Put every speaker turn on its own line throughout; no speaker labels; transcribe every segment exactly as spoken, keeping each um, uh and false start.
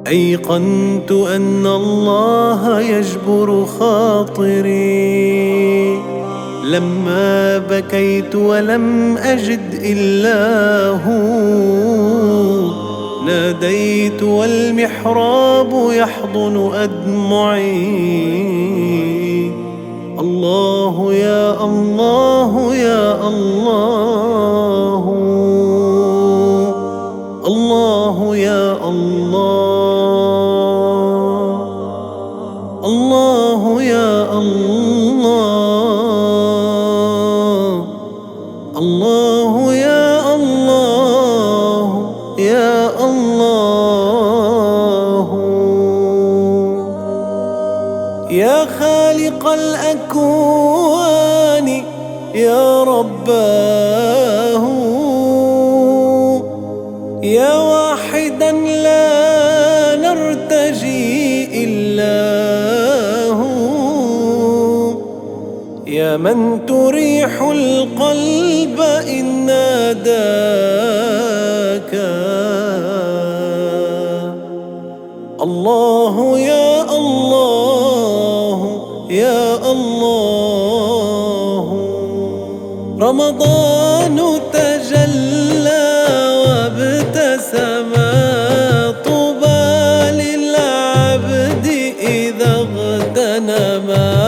أيقنت أن الله يجبر خاطري لما بكيت ولم أجد إلا هو. ناديت والمحراب يحضن أدمعي. الله يا الله يا الله، الله يا الله، الله يا الله، الله يا الله يا الله. يا خالق الأكوان يا رباه، يا واحدا لا نرتجي إلا هو، يا من تريح القلب إن ناداك. الله يا الله يا الله. رمضان تجلى وابتسم، طوبى للعبد إذا اغتنم.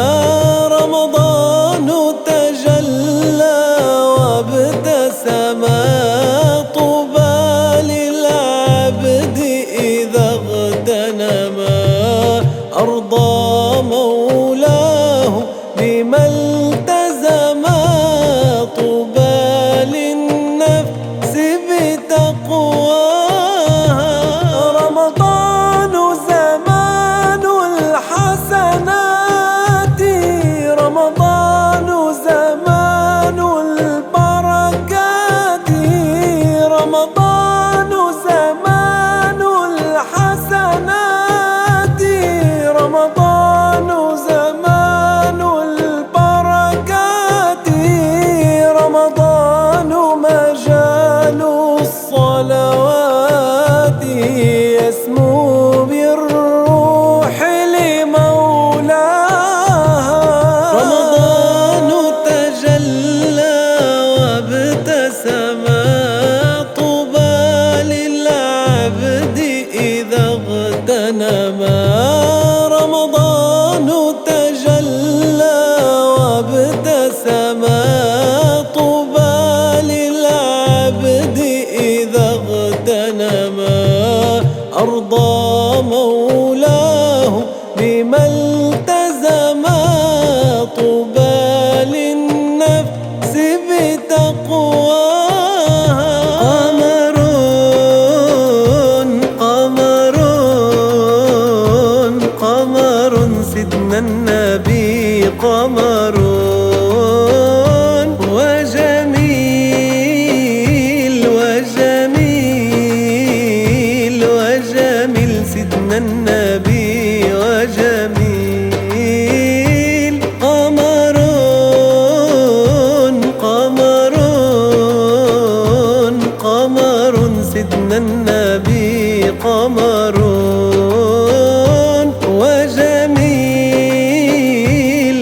رمضان تجلى وابتسم، طوبى للعبد إذا اغتنم. أرضى مولاه بما التزم، طوبى للنفس بتقواها. رمضان زمان الحسنات، رمضان زمان البركات، رمضان زمان الحسنات، رمضان زمان البركات، رمضان مجال الصلوات، يسمو بالروح لمولاها. رمضان تجلى وابتسم، طوبى للعبد إذا اغتنم. رمضان تجلى وابتسم، طوبى للعبد إذا اغتنم. أرضى مولاه بما التزم، طوبى للنفس بتقواها. قمر قمر قمر سيدنا النبي، قمر وجميل وجميل وجميل سيدنا النبي وجميل. قمر قمر قمر سيدنا النبي، قمر وجميل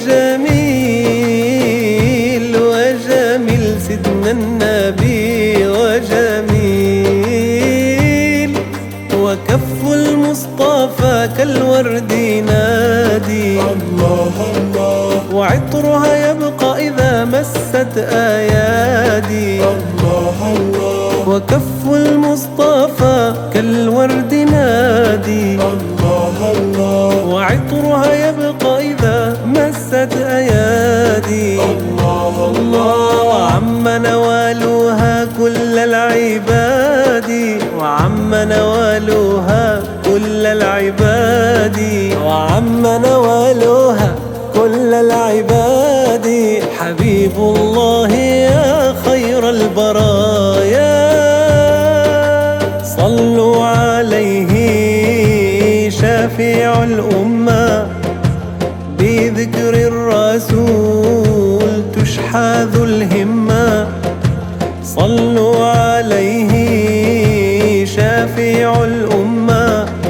وجميل وجميل سيدنا النبي وجميل. وكف المصطفى كالورد نادي،
الله الله،
وعطرها يبقى إذا مست أيادي.
الله الله،
وكف المصطفى كالورد نادي،
الله الله،
وعطرها يبقى إذا مست أيادي.
الله
الله وعم نوالها كل العباد، وعم نوالها كل العباد، وعم نوالها كل العباد. حبيب الله يا خير البرايا، صلوا عليه شافع الأمة. بذكر الرسول تشحذ الهمة، صلوا عليه شافع الأمة.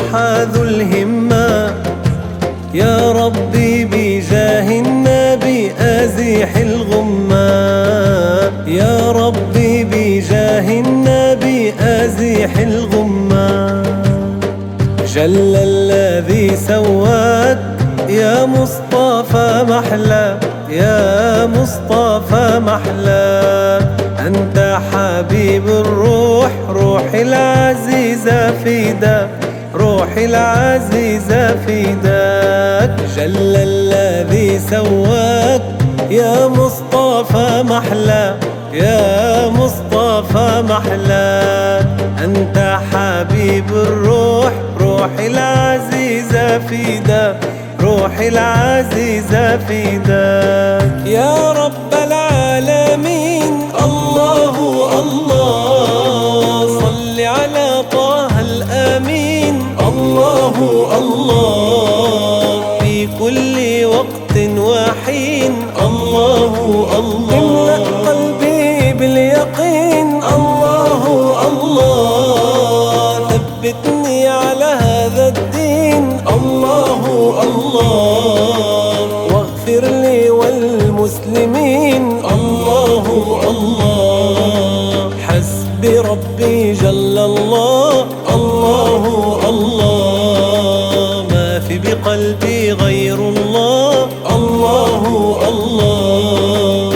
تشحى ذو الهمة. يا ربي بجاه النبي أزيح الغمة، يا ربي بجاه النبي أزيح الغمة. جل الذي سواك يا مصطفى محلى، يا مصطفى محلى. أنت حبيب الروح، روحي العزيزة فداك، روحي العزيزة فداك. جل الذي سواك يا مصطفى محلى، يا مصطفى محلى. أنت حبيب الروح، روحي العزيزة فداك، روحي العزيزة فداك. يا رب العالمين الله الله، صل على طه الأمين الله الله، في كل وقت وحين الله الله. املأ قلبي باليقين الله الله، ثبتني على هذا الدين الله الله، واغفر لي والمسلمين الله الله. حسبي ربي جل الله الله الله، ما في بقلبي غير الله الله الله.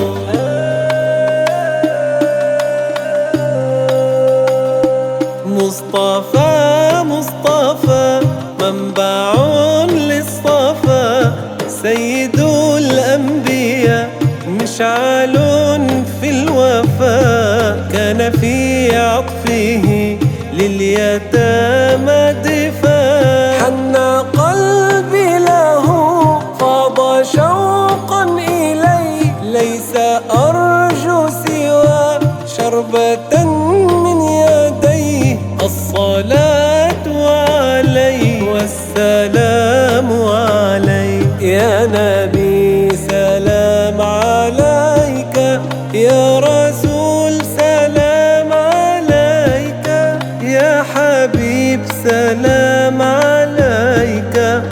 مصطفى مصطفى منبع للصفا، سيد الأنبياء مشعل في الوفاء. كان في عطفه لليتامى دفاع، حن قلبي له فاض شوقا إليه. ليس أرجو سوى شربة من يديه، الصلاة عليه والسلام عليه. يا نبي سلام عليك، يا رسول سلام عليك، يا حبيب سلام عليك،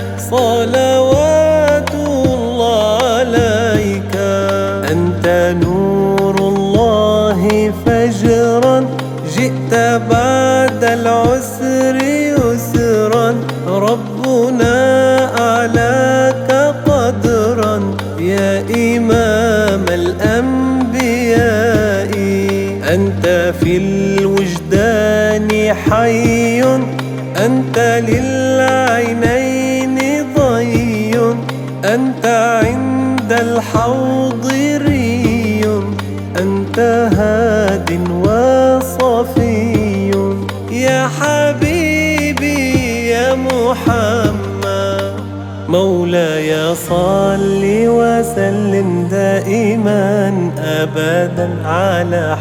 صلوات الله عليك. أنت نور الله فجرا، جئت بعد العسر يسرا. ربنا أعلاك قدرا، يا إمام الأنبياء. أنت في الوجدان حي، أنت للعينين ضي. أنت عند الحوض ري، أنت هاد وصفي. يا حبيبي يا محمد، مولاي صل وسلم دائما أبدا على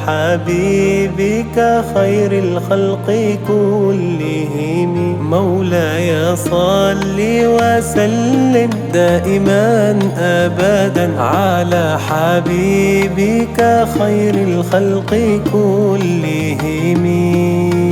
حبيبك خير الخلق كلهم. مولاي صل وسلم دائما أبدا على حبيبك خير الخلق كلهم.